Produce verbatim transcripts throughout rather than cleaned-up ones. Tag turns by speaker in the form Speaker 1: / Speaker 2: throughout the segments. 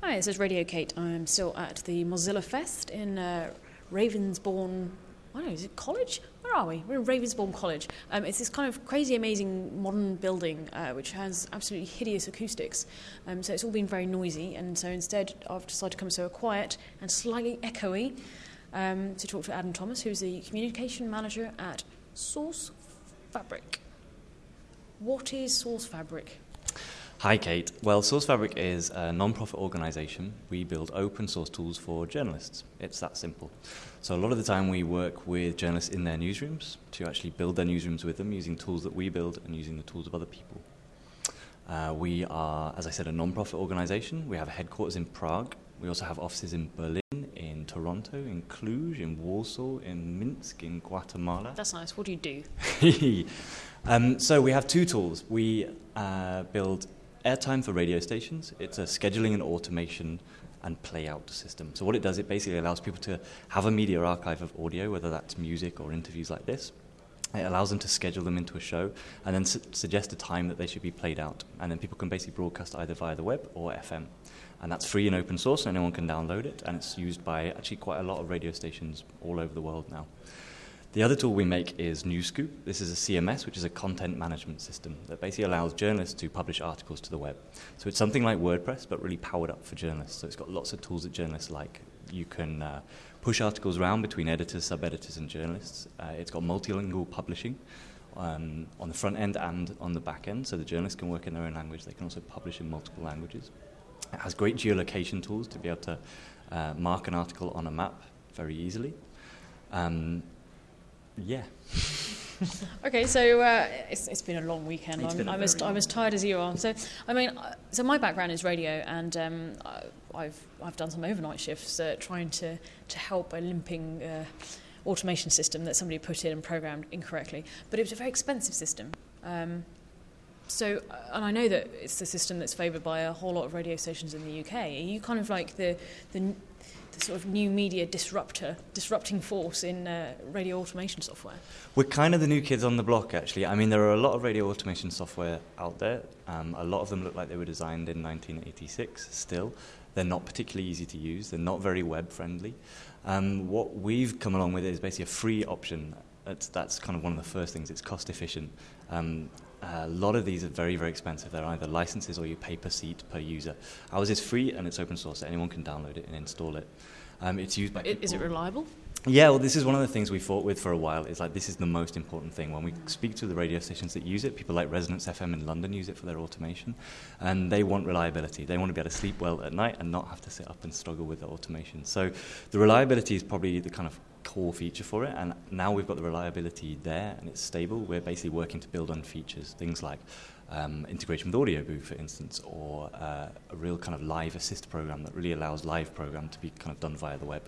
Speaker 1: Hi, this is Radio Kate. I'm still at the Mozilla Fest in uh, Ravensbourne. I don't know, is it college? Where are we? We're in Ravensbourne College. Um, it's this kind of crazy, amazing modern building uh, which has absolutely hideous acoustics. Um, so it's all been very noisy, and so instead I've decided to come so quiet and slightly echoey um, to talk to Adam Thomas, who's the communication manager at Source Fabric. What is Source Fabric?
Speaker 2: Hi, Kate. Well, Source Fabric is a non-profit organisation. We build open source tools for journalists. It's that simple. So a lot of the time we work with journalists in their newsrooms to actually build their newsrooms with them using tools that we build and using the tools of other people. Uh, we are, as I said, a non-profit organisation. We have a headquarters in Prague. We also have offices in Berlin, in Toronto, in Cluj, in Warsaw, in Minsk, in Guatemala.
Speaker 1: That's nice. What do you do?
Speaker 2: um, so we have two tools. We uh, build Airtime for radio stations. It's a scheduling and automation and play-out system. So what it does, it basically allows people to have a media archive of audio, whether that's music or interviews like this. It allows them to schedule them into a show and then su- suggest a time that they should be played out. And then people can basically broadcast either via the web or F M. And that's free and open source, so anyone can download it. And it's used by actually quite a lot of radio stations all over the world now. The other tool we make is NewsScoop. This is a C M S, which is a content management system that basically allows journalists to publish articles to the web. So it's something like WordPress, but really powered up for journalists. So it's got lots of tools that journalists like. You can uh, push articles around between editors, sub-editors, and journalists. Uh, it's got multilingual publishing um, on the front end and on the back end, so the journalists can work in their own language. They can also publish in multiple languages. It has great geolocation tools to be able to uh, mark an article on a map very easily. Um, Yeah.
Speaker 1: Okay, so uh, it's, it's been a long weekend.
Speaker 2: It's
Speaker 1: I'm,
Speaker 2: been a
Speaker 1: I'm, as,
Speaker 2: very
Speaker 1: I'm as tired as you are. So, I mean, uh, so my background is radio, and um, I- I've I've done some overnight shifts uh, trying to, to help a limping uh, automation system that somebody put in and programmed incorrectly. But it was a very expensive system. Um, so, and I know that it's the system that's favoured by a whole lot of radio stations in the U K. Are you kind of like the the the sort of new media disruptor, disrupting force in uh, radio automation software?
Speaker 2: We're kind of the new kids on the block, actually. I mean, there are a lot of radio automation software out there. Um, a lot of them look like they were designed in nineteen eighty-six still. They're not particularly easy to use. They're not very web-friendly. Um, what we've come along with is basically a free option. That's, that's kind of one of the first things. It's cost-efficient. Um, a lot of these are very, very expensive. They're either licenses or you pay per seat, per user. Ours is free and it's open source, so anyone can download it and install it. Um, it's used by
Speaker 1: It, is it reliable?
Speaker 2: Yeah, well, this is one of the things we fought with for a while. Is like this is the most important thing. When we speak to the radio stations that use it, people like Resonance F M in London use it for their automation, and they want reliability. They want to be able to sleep well at night and not have to sit up and struggle with the automation. So the reliability is probably the kind of core feature for it, and now we've got the reliability there and it's stable. We're basically working to build on features, things like um, integration with Audio Boo, for instance, or uh, a real kind of live assist program that really allows live program to be kind of done via the web.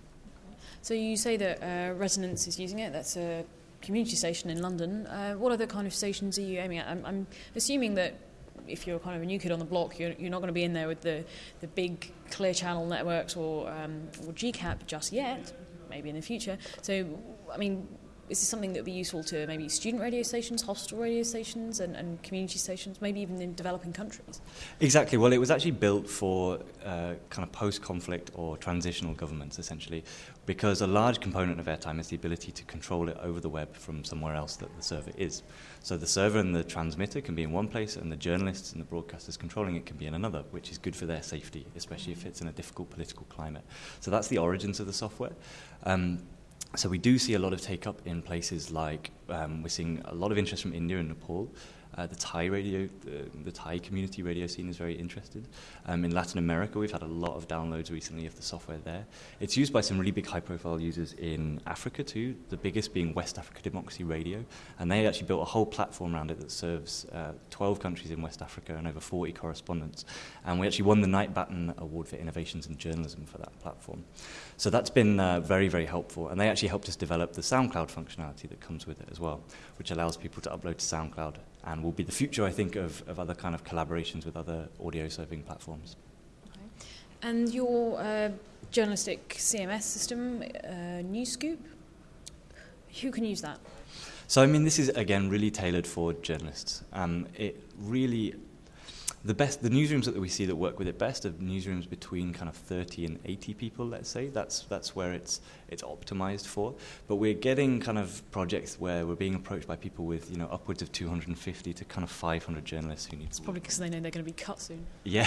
Speaker 1: So you say that uh, Resonance is using it. That's a community station in London. Uh, what other kind of stations are you aiming at? I'm, I'm assuming that if you're kind of a new kid on the block, you're, you're not going to be in there with the, the big Clear Channel networks or, um, or G CAP just yet, maybe in the future. So, I mean, is this something that would be useful to maybe student radio stations, hostel radio stations, and, and community stations, maybe even in developing countries?
Speaker 2: Exactly. Well, it was actually built for uh, kind of post-conflict or transitional governments, essentially, because a large component of airtime is the ability to control it over the web from somewhere else that the server is. So the server and the transmitter can be in one place, and the journalists and the broadcasters controlling it can be in another, which is good for their safety, especially if it's in a difficult political climate. So that's the origins of the software. Um, So we do see a lot of take-up in places like, um, we're seeing a lot of interest from India and Nepal. Uh, the Thai radio, the, the Thai community radio scene is very interested. Um, in Latin America, we've had a lot of downloads recently of the software there. It's used by some really big high-profile users in Africa too, the biggest being West Africa Democracy Radio. And they actually built a whole platform around it that serves uh, twelve countries in West Africa and over forty correspondents. And we actually won the Knight Batten Award for Innovations in Journalism for that platform. So that's been uh, very, very helpful. And they actually helped us develop the SoundCloud functionality that comes with it as well, which allows people to upload to SoundCloud and will be the future, I think, of, of other kind of collaborations with other audio serving platforms.
Speaker 1: Okay. And your uh, journalistic C M S system, uh, NewsScoop, who can use that?
Speaker 2: So, I mean, this is, again, really tailored for journalists. Um, it really... The best, the newsrooms that we see that work with it best are newsrooms between kind of thirty and eighty people, let's say. That's that's where it's it's optimized for. But we're getting kind of projects where we're being approached by people with, you know, upwards of two hundred fifty to kind of five hundred journalists who need.
Speaker 1: It's probably because they know they're going to be cut soon.
Speaker 2: Yeah.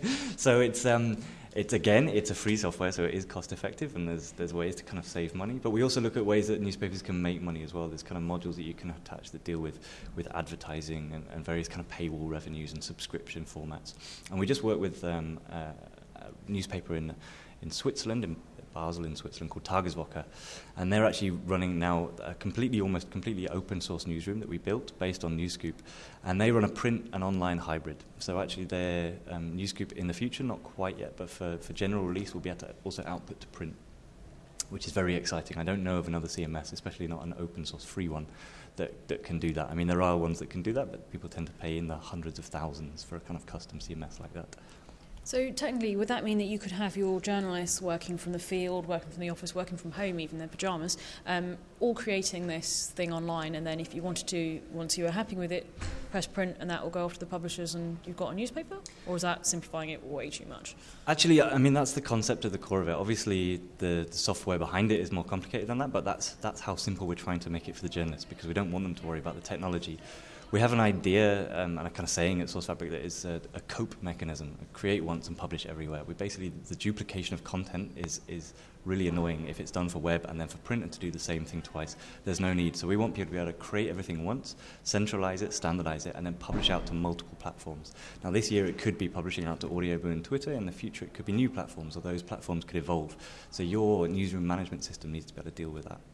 Speaker 2: So it's um it's again it's a free software, so it is cost effective, and there's there's ways to kind of save money. But we also look at ways that newspapers can make money as well. There's kind of modules that you can attach that deal with with advertising and, and various kind of paywall revenues and subscription formats. And we just work with um, uh, a newspaper in in Switzerland, in Basel in Switzerland, called Tageswoche, and they're actually running now a completely, almost completely open source newsroom that we built based on Newscoop, and they run a print and online hybrid. So actually their um, Newscoop in the future, not quite yet, but for, for general release we'll be able to also output to print, which is very exciting. I don't know of another C M S, especially not an open source free one, that, that can do that. I mean, there are ones that can do that, but people tend to pay in the hundreds of thousands for a kind of custom C M S like that.
Speaker 1: So technically, would that mean that you could have your journalists working from the field, working from the office, working from home, even in their pyjamas, um, all creating this thing online, and then if you wanted to, once you were happy with it, press print and that will go off to the publishers and you've got a newspaper? Or is that simplifying it way too much?
Speaker 2: Actually, I mean, that's the concept at the core of it. Obviously, the, the software behind it is more complicated than that, but that's, that's how simple we're trying to make it for the journalists, because we don't want them to worry about the technology. We have an idea, um, and I'm kind of saying at SourceFabric, that is a, a cope mechanism, a create once and publish everywhere. We basically, the duplication of content is, is really annoying if it's done for web and then for print, and to do the same thing twice. There's no need. So we want people to be able to create everything once, centralize it, standardize it, and then publish out to multiple platforms. Now this year it could be publishing out to Audioboom and Twitter. In the future it could be new platforms, or those platforms could evolve. So your newsroom management system needs to be able to deal with that.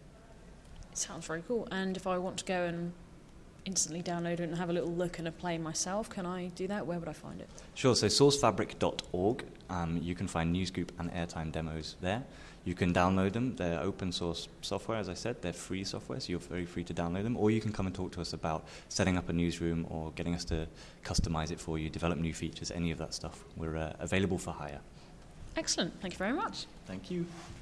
Speaker 1: It sounds very cool. And if I want to go and instantly download it and have a little look and a play myself, can I do that? Where would I find it?
Speaker 2: Sure, so sourcefabric dot org, um, you can find Newscoop and Airtime demos there. You can download them. They're open source software, as I said. They're free software, so you're very free to download them. Or you can come and talk to us about setting up a newsroom or getting us to customize it for you, develop new features, any of that stuff. We're uh, available for hire.
Speaker 1: Excellent. Thank you very much.
Speaker 2: Thank you.